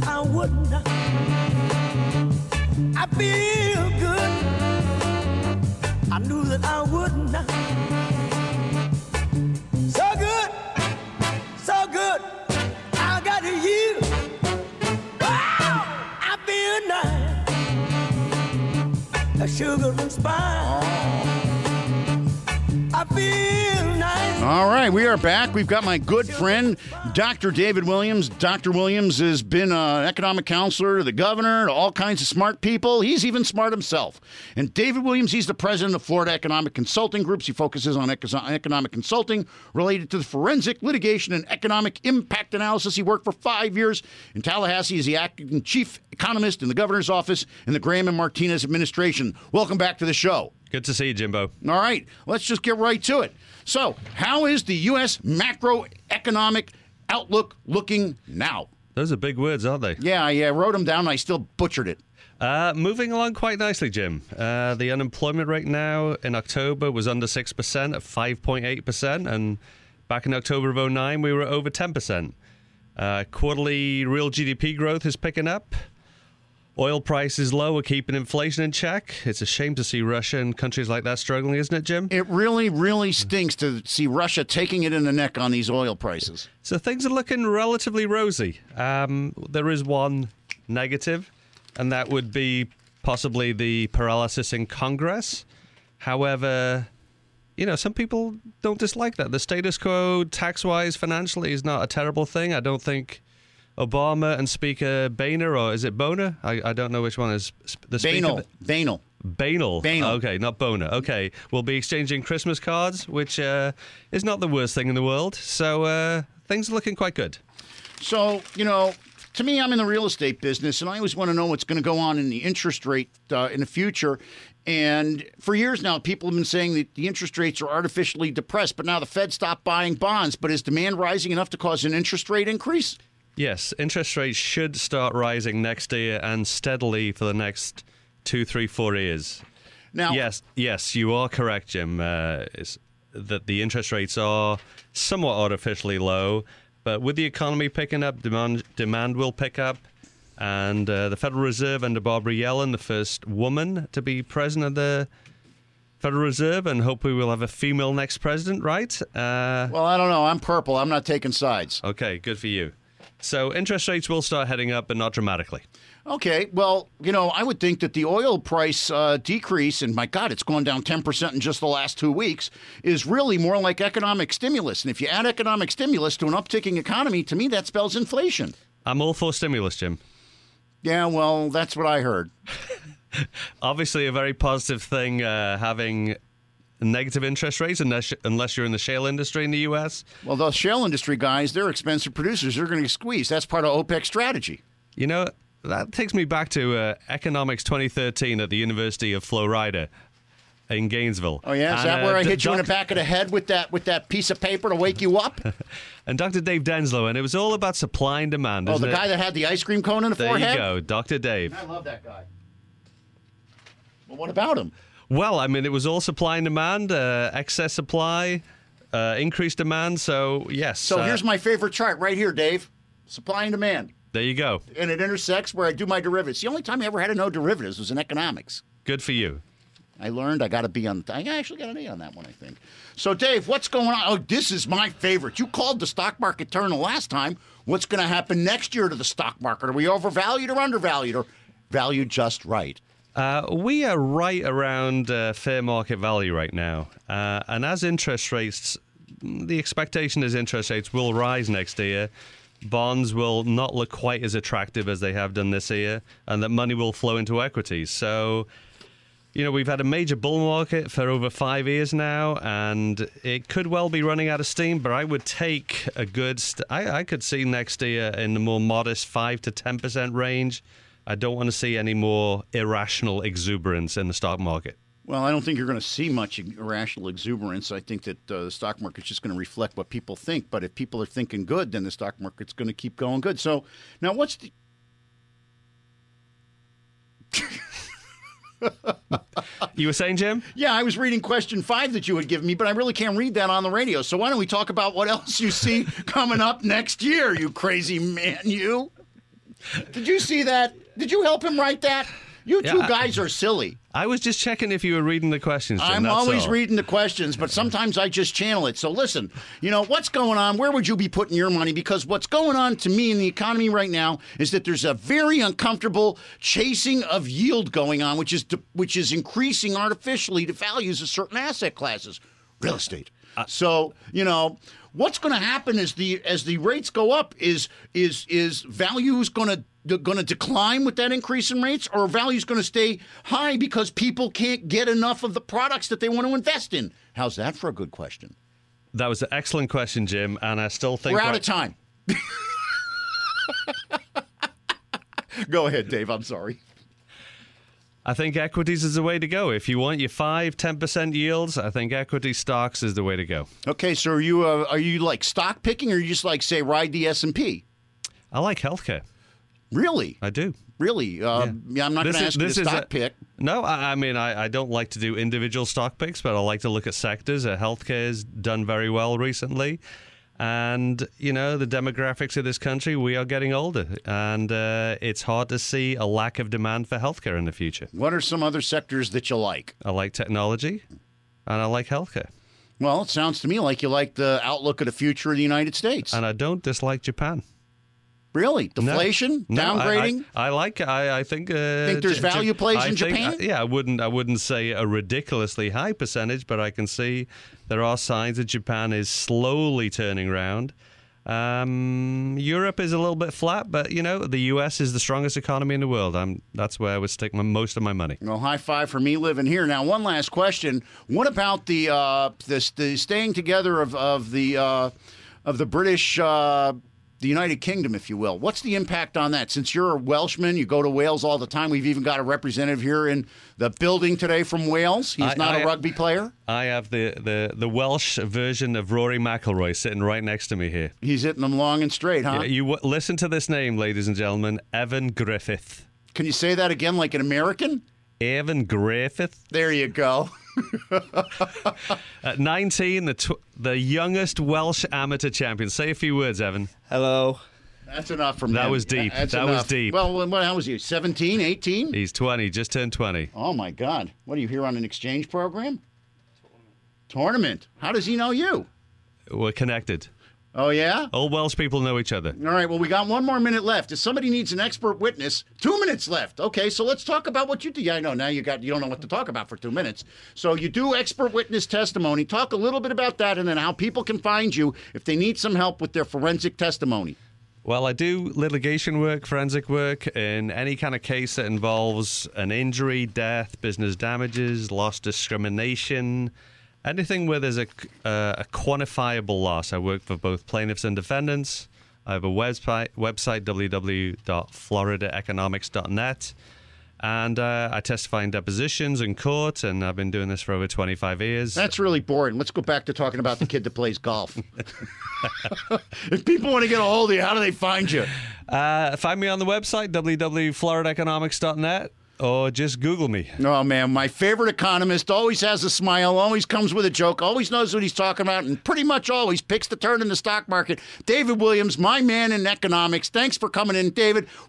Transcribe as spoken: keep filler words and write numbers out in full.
that I wouldn't. I feel good. I knew that I wouldn't. So good, so good. I got you. Wow, I feel nice. A sugar and spice. I feel nice. All right, we are back. We've got my good friend, Doctor David Williams. Doctor Williams has been an economic counselor to the governor, to all kinds of smart people. He's even smart himself. And David Williams, he's the president of Florida Economic Consulting Groups. He focuses on eco- economic consulting related to the forensic, litigation, and economic impact analysis. He worked for five years in Tallahassee as the acting chief economist in the governor's office in the Graham and Martinez administration. Welcome back to the show. Good to see you, Jimbo. All right, let's just get right to it. So, how is the U S macroeconomic outlook looking now? Those are big words, aren't they? Yeah, I uh, wrote them down and I still butchered it. Uh, moving along quite nicely, Jim. Uh, the unemployment rate now in October was under six percent at five point eight percent, and back in October of oh nine, we were over ten percent. Uh, quarterly real G D P growth is picking up. Oil prices low are keeping inflation in check. It's a shame to see Russia and countries like that struggling, isn't it, Jim? It really, really stinks to see Russia taking it in the neck on these oil prices. So things are looking relatively rosy. Um, there is one negative, and that would be possibly the paralysis in Congress. However, you know, some people don't dislike that. The status quo, tax-wise, financially, is not a terrible thing. I don't think Obama and Speaker Boehner, or is it Boehner? I, I don't know which one is the Speaker. Boehner. Boehner. Boehner. Boehner. Okay, not Boehner. Okay, we'll be exchanging Christmas cards, which uh, is not the worst thing in the world. So uh, things are looking quite good. So, you know, to me, I'm in the real estate business, and I always want to know what's going to go on in the interest rate uh, in the future. And for years now, people have been saying that the interest rates are artificially depressed, but now the Fed stopped buying bonds. But is demand rising enough to cause an interest rate increase? Yes, interest rates should start rising next year and steadily for the next two, three, four years. Now, yes, yes, you are correct, Jim. Uh, is that the interest rates are somewhat artificially low, but with the economy picking up, demand demand will pick up, and uh, the Federal Reserve under Barbara Yellen, the first woman to be president of the Federal Reserve, and hopefully we'll have a female next president, right? Uh, well, I don't know. I'm purple. I'm not taking sides. Okay, good for you. So interest rates will start heading up, but not dramatically. Okay, well, you know, I would think that the oil price uh, decrease, and my God, it's gone down ten percent in just the last two weeks, is really more like economic stimulus. And if you add economic stimulus to an upticking economy, to me, that spells inflation. I'm all for stimulus, Jim. Yeah, well, that's what I heard. Obviously, a very positive thing uh, having negative interest rates unless, unless you're in the shale industry in the U S. Well, those shale industry guys, they're expensive producers. They're going to get squeezed. That's part of OPEC's strategy. You know, that takes me back to uh, Economics twenty thirteen at the University of Florida in Gainesville. Oh, yeah? Is and, that where uh, I hit D- you in doc- the back of the head with that with that piece of paper to wake you up? And Doctor Dave Denslow, and it was all about supply and demand, Oh, isn't the it? guy that had the ice cream cone in the there forehead? you go, Doctor Dave. I love that guy. Well, what about him? Well, I mean, it was all supply and demand, uh, excess supply, uh, increased demand, so yes. So uh, here's my favorite chart right here, Dave. Supply and demand. There you go. And it intersects where I do my derivatives. The only time I ever had to know derivatives was in economics. Good for you. I learned I got to be on. I actually got an A on that one, I think. So, Dave, what's going on? Oh, this is my favorite. You called the stock market turn the last time. What's going to happen next year to the stock market? Are we overvalued or undervalued or valued just right? Uh, we are right around uh, fair market value right now. Uh, and as interest rates, the expectation is interest rates will rise next year. Bonds will not look quite as attractive as they have done this year, and that money will flow into equities. So, you know, we've had a major bull market for over five years now, and it could well be running out of steam, but I would take a good... St- I, I could see next year in the more modest five to ten percent range. I don't want to see any more irrational exuberance in the stock market. Well, I don't think you're going to see much irrational exuberance. I think that uh, the stock market's just going to reflect what people think. But if people are thinking good, then the stock market's going to keep going good. So now what's the... You were saying, Jim? Yeah, I was reading question five that you had given me, but I really can't read that on the radio. So why don't we talk about what else you see coming up next year, you crazy man, you? Did you see that? Did you help him write that? You two Yeah, I- guys are silly. I was just checking if you were reading the questions, Jim, I'm that's always all. reading the questions, but sometimes I just channel it. So listen, you know, what's going on? Where would you be putting your money? Because what's going on to me in the economy right now is that there's a very uncomfortable chasing of yield going on, which is which is increasing artificially the values of certain asset classes, real estate. Uh, so, you know, what's going to happen as the as the rates go up is is is values going to going to decline with that increase in rates, or value is going to stay high because people can't get enough of the products that they want to invest in? How's that for a good question? That was an excellent question, Jim, and I still think We're out right- of time. Go ahead, Dave. I'm sorry. I think equities is the way to go. If you want your five, ten percent yields, I think equity stocks is the way to go. Okay, so are you uh, are you like stock picking, or you just like say ride the S and P? I like healthcare. Really? I do. Really? Uh, yeah. yeah, I'm not going This to is- ask you this to is stock a- pick. No, I, I mean, I, I don't like to do individual stock picks, but I like to look at sectors. Uh, healthcare has done very well recently. And, you know, the demographics of this country, we are getting older. And uh, it's hard to see a lack of demand for healthcare in the future. What are some other sectors that you like? I like technology, and I like healthcare. Well, it sounds to me like you like the outlook of the future of the United States. And I don't dislike Japan. Really? Deflation? No, Downgrading? I, I, I like. I, I think. Uh, Think there's J- J- value plays I in think- Japan? uh, yeah, I wouldn't. I wouldn't say a ridiculously high percentage, but I can see there are signs that Japan is slowly turning around. Um, Europe is a little bit flat, but you know the U S is the strongest economy in the world. I'm. That's where I would stick my, most of my money. Well, high five for me living here. Now, one last question: what about the uh, this the staying together of of the uh, of the British, uh, the United Kingdom, if you will? What's the impact on that? Since you're a Welshman, you go to Wales all the time. We've even got a representative here in the building today from Wales. He's I- not I- a rugby player. I have the, the, the Welsh version of Rory McIlroy sitting right next to me here. He's hitting them long and straight, huh? Yeah, you w- listen to this name, ladies and gentlemen, Evan Griffith. Can you say that again like an American? Evan Griffith. There you go. At nineteen, the tw- the youngest Welsh amateur champion. Say a few words, Evan. Hello. That's enough from That him. was deep. That's That was enough. deep. Well, what, how was he? seventeen, eighteen? He's twenty, just turned twenty. Oh, my God. What, are you here on an exchange program? Tournament. How does he know you? We're connected. Oh, yeah? All Welsh people know each other. All right, well, we got one more minute left. If somebody needs an expert witness, two minutes left. Okay, so let's talk about what you do. Yeah, I know. Now you got you don't know what to talk about for two minutes. So you do expert witness testimony. Talk a little bit about that and then how people can find you if they need some help with their forensic testimony. Well, I do litigation work, forensic work, in any kind of case that involves an injury, death, business damages, loss discrimination, anything where there's a, uh, a quantifiable loss. I work for both plaintiffs and defendants. I have a website, website w w w dot florida economics dot net. And uh, I testify in depositions in court, and I've been doing this for over twenty-five years. That's really boring. Let's go back to talking about the kid that plays golf. If people want to get a hold of you, how do they find you? Uh, find me on the website, w w w dot florida economics dot net, or just Google me. Oh, man, my favorite economist always has a smile, always comes with a joke, always knows what he's talking about, and pretty much always picks the turn in the stock market. David Williams, my man in economics. Thanks for coming in, David.